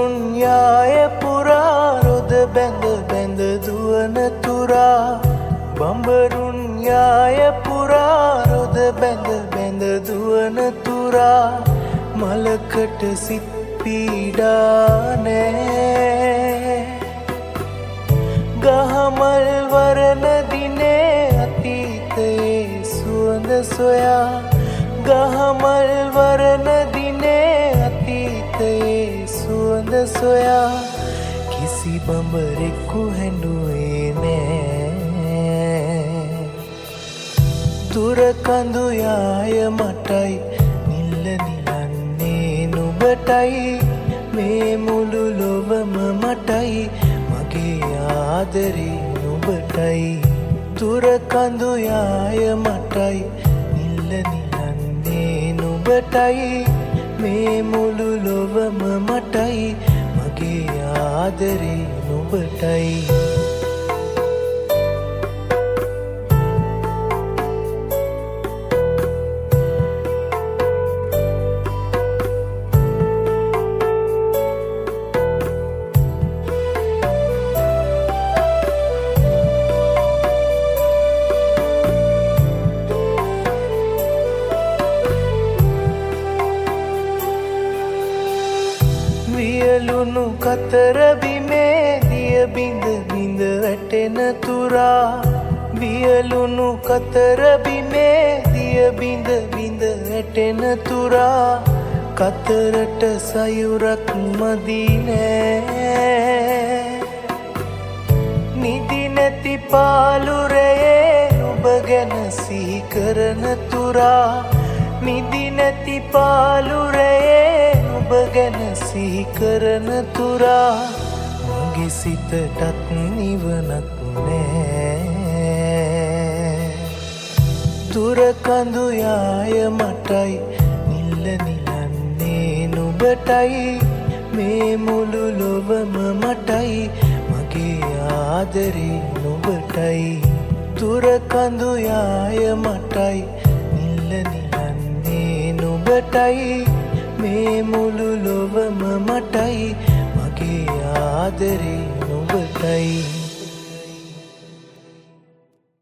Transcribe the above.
යාය පුරා රොද බැඳ බැඳ දුවන තුරා බඹරුන් යාය පුරා රොද බැඳ බැඳ දුවන තුරා මලකට සිත් පීඩා නෑ ගහමල් වරණ දිනේ අතීතයේ සුවඳ සොයා ගහමල් වරණ දිනේ අතීතයේ සුවඳ සොයා කිසි බඹරෙකු හැඬුවේ නෑ දුර කඳු යාය මටයි නිල්ල නිලන්නේ නුඹටයි මේ මුළු ලොවම මටයි මගේ ආදරේ නුඹටයි දුර කඳු යාය මටයි නිල්ල නිලන්නේ නුඹටයි මේ මුළු ලොවම මටයි මගේ ආදරේ නුඹටයි වියලුණු කතර බිමේ දිය බිඳ බිඳ වැටෙන තුරා වියලුණු කතර බිමේ දිය බිඳ බිඳ වැටෙන තුරා කතරට සයුරක් මදි නෑ නිදි නැති පාලුරේ නුඹ ගැන සිහි කරන තුරා නිදි නැති පාලුරේ නුඹ ගැන සිහි කරන තුරා මගේ සිතටත් නිවනක් නෑ දුර කඳු යාය මටයි නිල්ල නිලන්නේ නුඹටයි මේ මුළු ලොවම මටයි මගේ ආදරේ නුඹටයි දුර කඳු යාය මටයි නිල්ල නිලන්නේ නුඹටයි මේ මුළු ලොවම මටයි මගේ ආදරේ නුඹටයි